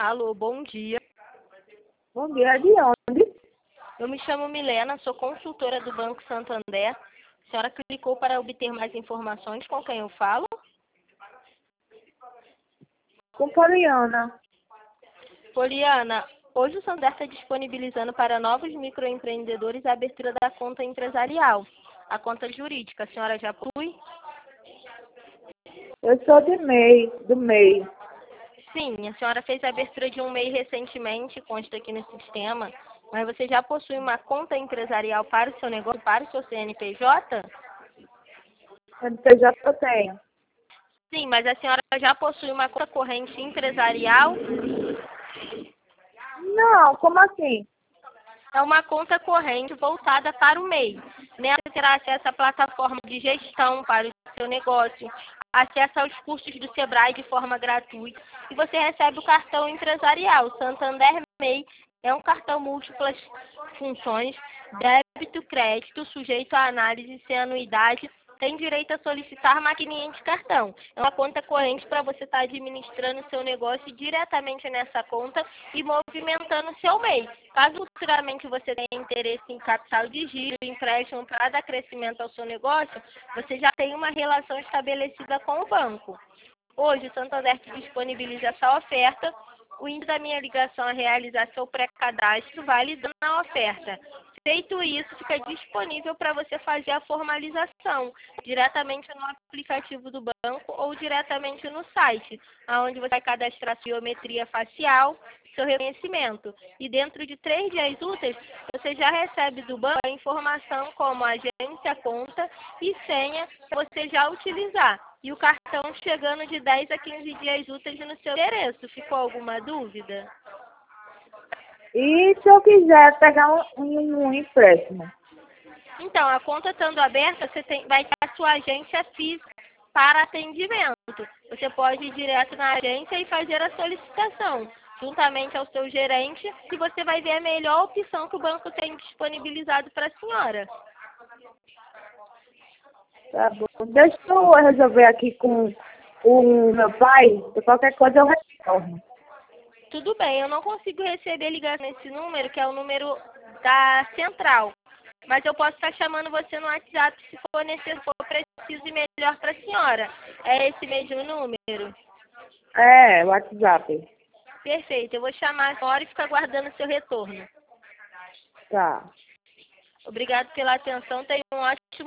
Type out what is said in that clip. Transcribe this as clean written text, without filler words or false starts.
Alô, bom dia. Bom dia, de onde? Eu me chamo Milena, sou consultora do Banco Santander. A senhora clicou para obter mais informações, com quem eu falo? Com Poliana. Poliana, hoje o Santander está disponibilizando para novos microempreendedores a abertura da conta empresarial, a conta jurídica. A senhora já possui? Eu sou do MEI. Sim, a senhora fez a abertura de um MEI recentemente, consta aqui no sistema, mas você já possui uma conta empresarial para o seu negócio, para o seu CNPJ? CNPJ eu tenho. Sim, mas a senhora já possui uma conta corrente empresarial? Não, como assim? É uma conta corrente voltada para o MEI. Nela você terá acesso à plataforma de gestão para o seu negócio, acesso aos cursos do Sebrae de forma gratuita e você recebe o cartão empresarial. O Santander MEI é um cartão múltiplas funções, débito, crédito, sujeito à análise sem anuidade, tem direito a solicitar maquininha de cartão. É uma conta corrente para você estar administrando o seu negócio diretamente nessa conta e movimentando o seu MEI. Caso futuramente você tenha interesse em capital de giro, empréstimo para dar crescimento ao seu negócio, você já tem uma relação estabelecida com o banco. Hoje, o Santander te disponibiliza essa oferta. O índice da minha ligação é realizar seu pré-cadastro, validando a oferta. Feito isso, fica disponível para você fazer a formalização diretamente no aplicativo do banco ou diretamente no site, onde você vai cadastrar sua biometria facial, seu reconhecimento. E dentro de 3 dias úteis, você já recebe do banco a informação como agência, conta e senha para você já utilizar. E o cartão chegando de 10 a 15 dias úteis no seu endereço. Ficou alguma dúvida? E se eu quiser pegar um empréstimo? Então, a conta estando aberta, vai ter a sua agência física para atendimento. Você pode ir direto na agência e fazer a solicitação, juntamente ao seu gerente, e você vai ver a melhor opção que o banco tem disponibilizado para a senhora. Tá bom. Deixa eu resolver aqui com o meu pai, e qualquer coisa eu retorno. Tudo bem, eu não consigo receber ligação nesse número, que é o número da central. Mas eu posso estar chamando você no WhatsApp se for necessário, se for preciso e melhor para a senhora. É esse mesmo número? É, WhatsApp. Perfeito, eu vou chamar agora e ficar aguardando seu retorno. Tá. Obrigado pela atenção, tenha um ótimo